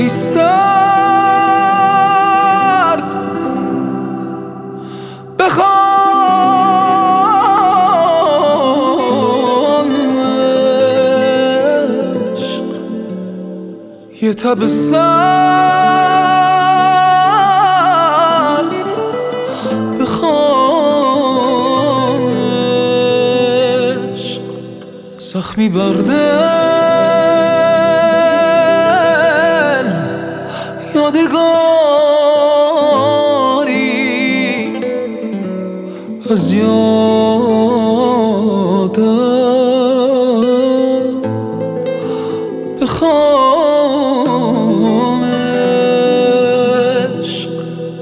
بنویسترد بخوان عشق یه تب سر بخوان عشق زخمی بر دل یادگاری از یادم بخوان عشق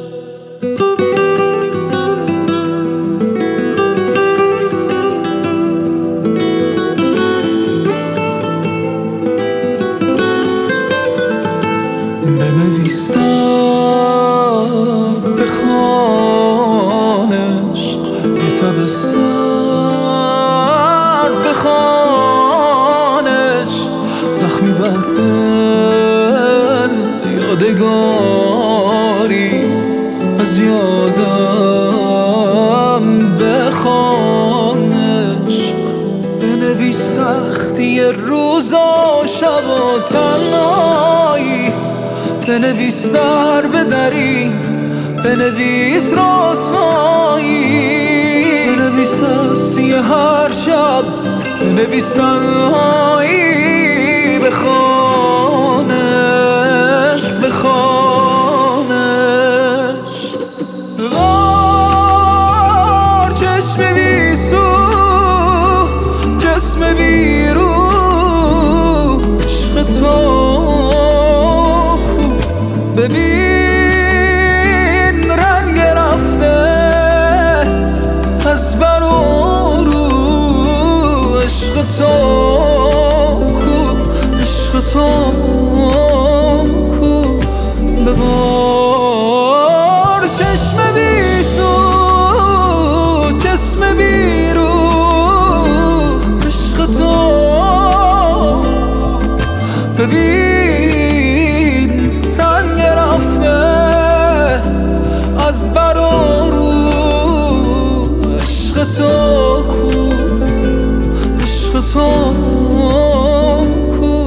بنویستم بخوان عشق یه تب سر بخوان عشق زخمی بر دل یادگاری از یادم بخوان عشق بنویس سختی روز و شب و تنهایی بنویس در به دری بنویس رسوایی بنویس هستی هر شب بنویس تنهایی بخوان عشق بخوان عشق ببار چشم بیسو جسم بیرو عشق تو ببین رنگ رفته از بر و رو عشق تو کو عشق تو کو ببار چشم بیسو جسم بیرو عشق تو ببین رنگ رفته از بر و رو عشق تو کو عشق تو کو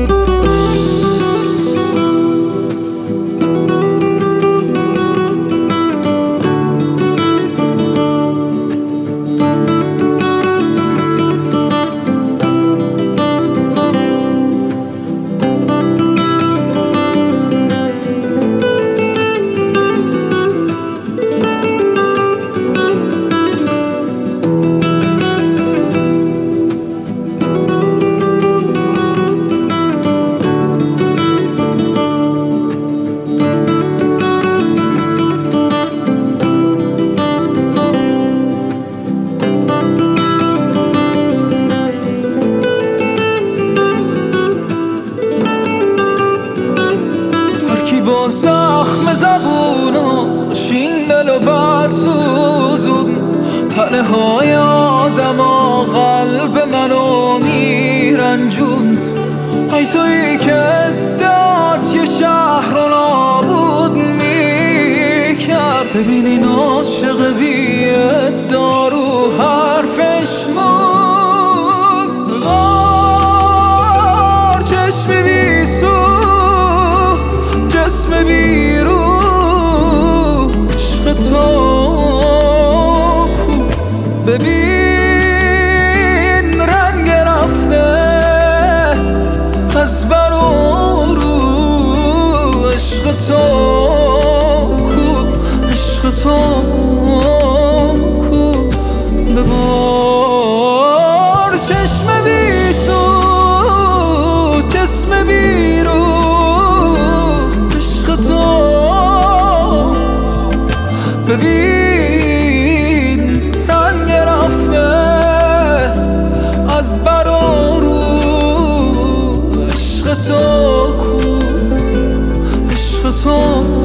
با زخم زبوناش این دل و بد سوزون تنهای آدم و قلب منو میرنجوند ای تویی که ادعات یه شهر رو نابود میکرد ببین این عاشق بی ادعا رو حرفش موند بار چشم بیسو جسم بیرو عشق تو کو ببین رنگ رفته از بر و رو عشق تو کو عشق تو کو ببار چشم بیسو جسم بیرو ببین رنگ رفته از بر و رو عشق تو کو عشق تو